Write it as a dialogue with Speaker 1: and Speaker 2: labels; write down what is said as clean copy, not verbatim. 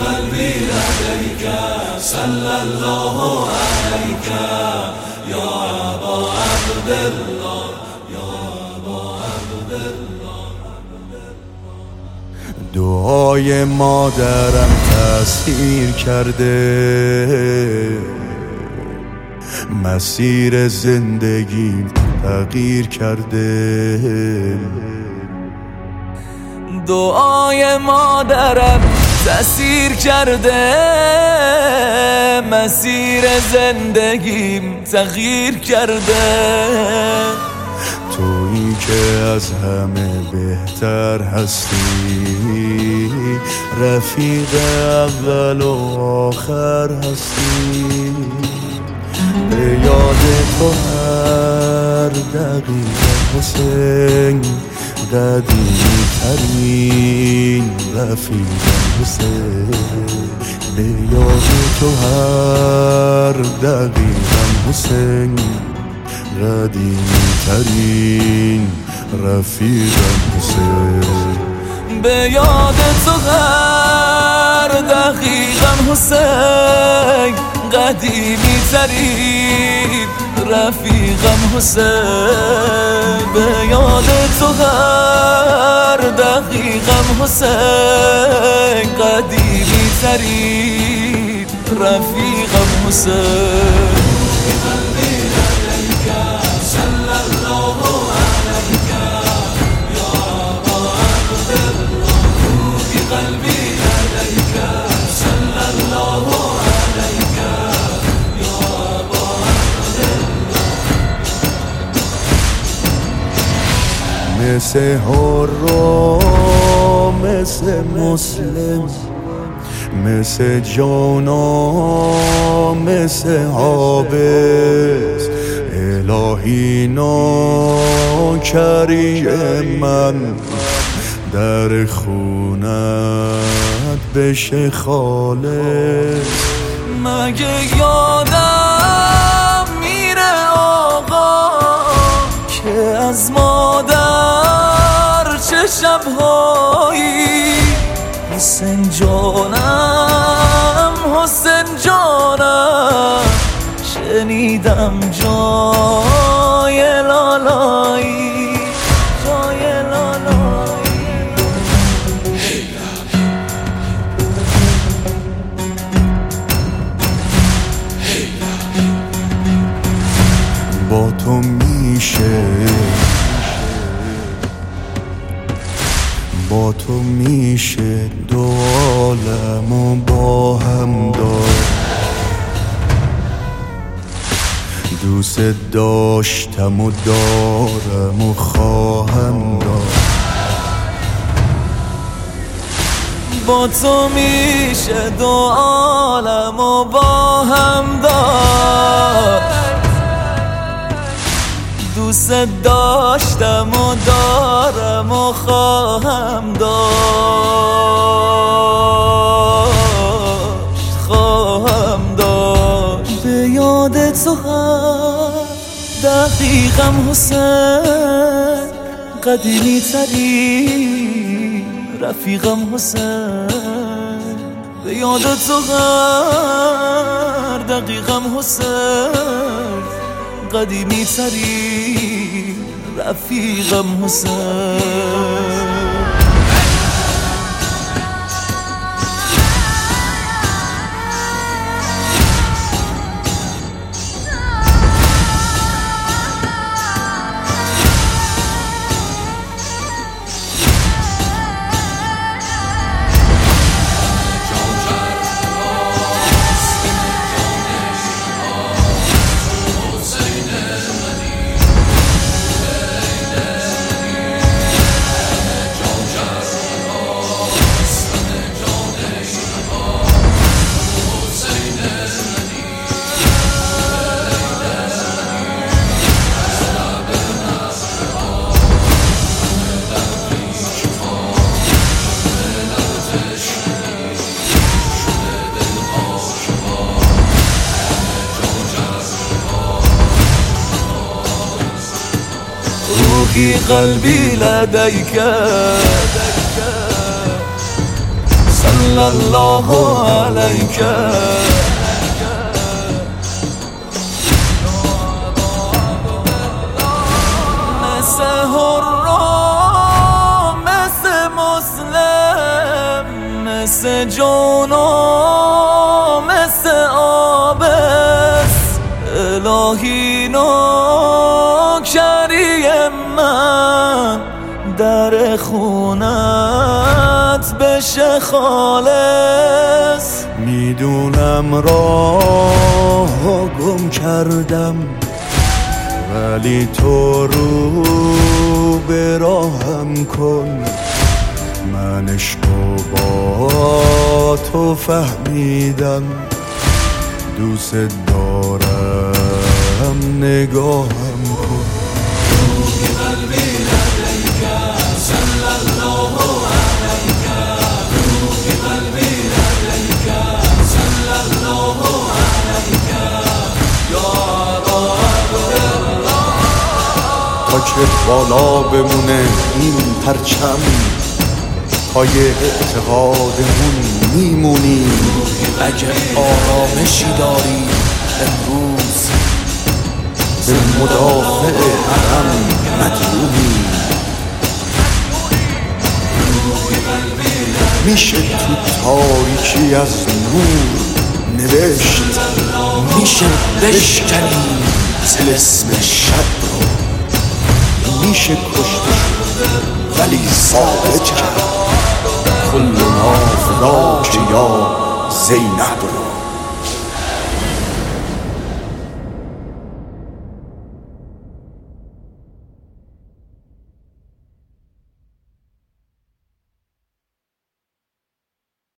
Speaker 1: قلبي لديك صلى الله عليك يا أبا عبد الله يا أبا عبد الله.
Speaker 2: دعای مادرم تأثیر کرده، مسیر زندگیم تغییر کرده.
Speaker 3: دعای مادرم تأثیر کرده، مسیر زندگیم تغییر کرده.
Speaker 2: تویی که از همه بهتر هستی، رفیق اول و آخر هستی. به یاد تو هر دقیقه حسین، قدیمی ترین رفیقم حسین. به یاد تو هر دقیقم حسین، قدیمی ترین رفیقم حسین.
Speaker 3: به یاد تو هر دقیقم حسین، قدیمی ترین رفیقم حسین. به یاد تو هر دقیقم حسین، قدیمی ترین رفیقم حسین.
Speaker 2: مثل حرام، مثل مسلم، مثل جانا، مثل حابس. الهی ناکری من در خونت بشه خالص.
Speaker 3: مگه یادم میره آقا که از مادر چه شبهایی. حسین جانم، حسین جانم، شنیدم جای لالایی، جای لالایی.
Speaker 2: با تو میشه، با تو میشه دو عالمو با هم داشت. دوست داشتم و دارم و خواهم داشت.
Speaker 3: با تو میشه دو عالمو با هم داشت. دوست داشتم و دارم و خواهم داشت، خواهم داشت. به یاد تو هر دقیقم حسین، قدیمی ترین رفیقم حسین. به یاد تو هر دقیقم حسین، قدیمی ترین رفیقم حسین. قلبي لديك صلی الله علیک. مثل حرام، مثل مسلم، مثل جانم، مثل آبس، الهی نوکری من در خونت بشه خالص.
Speaker 2: میدونم راه گم کردم ولی تو رو به راهم کن. من عشقو با تو فهمیدم، دوست دارم نگاهم کن.
Speaker 1: روح قلبی لدیک صلی الله علیک. روح قلبی لدیک صلی الله علیک. یا ابا عبدالله.
Speaker 2: تا که بالا بمونه این پرچم، پای اعتقادمون میمونیم.
Speaker 3: اگه آرامشی داری امروز
Speaker 2: به مدافع حرم مدیونیم. میشه تو تاریکی از نور نوشت،
Speaker 3: میشه بشکنیم طلسم شب رو،
Speaker 2: میشه کشتش ولی ثابت کرد کل ما فداک یا زینب.